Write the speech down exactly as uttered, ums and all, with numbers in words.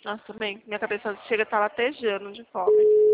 Nossa, bem, minha cabeça chega a estar latejando de fome.